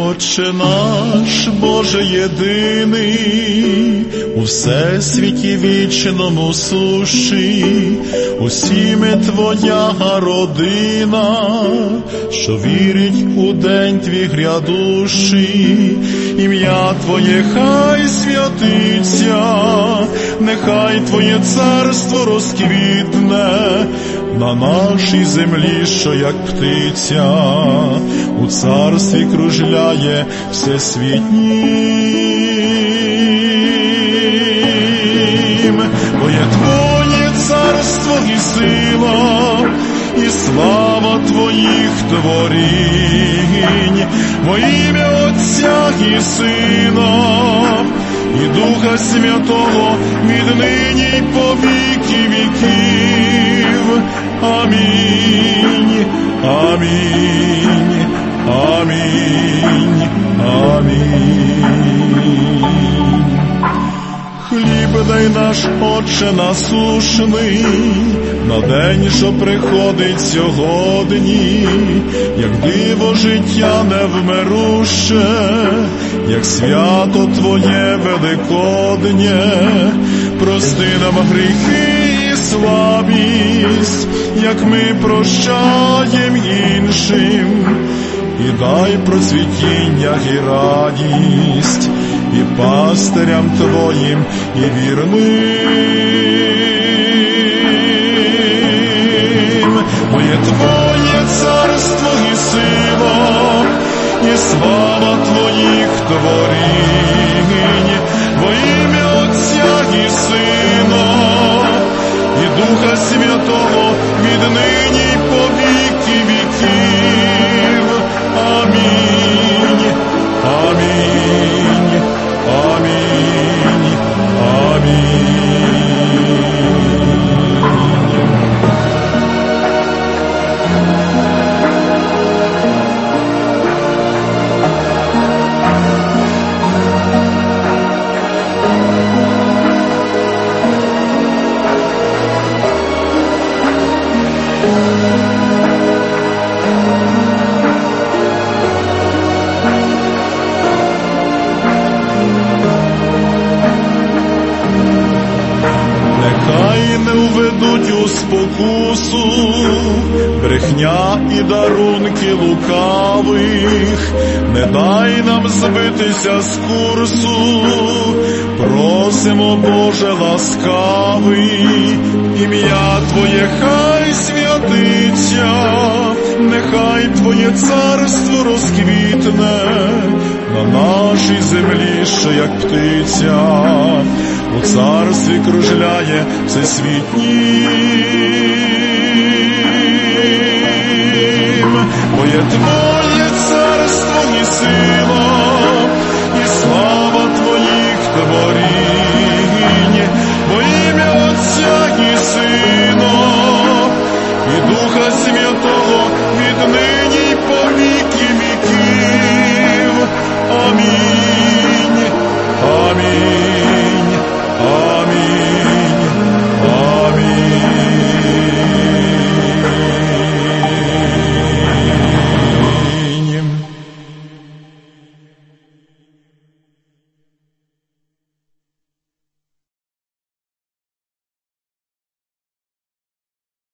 Отче наш, Боже єдиний, у всесвіті вічному сущий, усіми Твоя родина, що вірить у день Твій грядущий. Ім'я Твоє хай святиться, нехай Твоє царство розквітне на нашій землі, що як птиця у царстві кружляє всесвітнім. Бо є Твоє царство і сила, і слава Твоїх творінь, во ім'я Отця і Сина, і Духа Святого, віднині й по віки віків. Амінь, амінь, амінь, амінь. Хліб дай наш, Отче насушний, на день, що приходить сьогодні, як диво життя невмируще, як свято Твоє великоднє. Прости нам гріхи і слабість, як ми прощаєм іншим, і дай просвітіння і радість і пастирям Твоїм і вірним. Бо є Твоє царство і сила, і слава Твоїх творінь, во ім'я Отця і Сина, і Духа Святого, віднині й по віки віків. Амінь, амінь, амінь, амінь. Нехай не уведуть у спокусу брехня і дарунки лукавих, не дай нам збитися з курсу, просимо, Боже ласкавий. Ім'я Твоє хай святиться, нехай Твоє царство розквітне на нашій землі, що як птиця у царстві кружляє всесвітнім. Бо є Твоє царство і сила,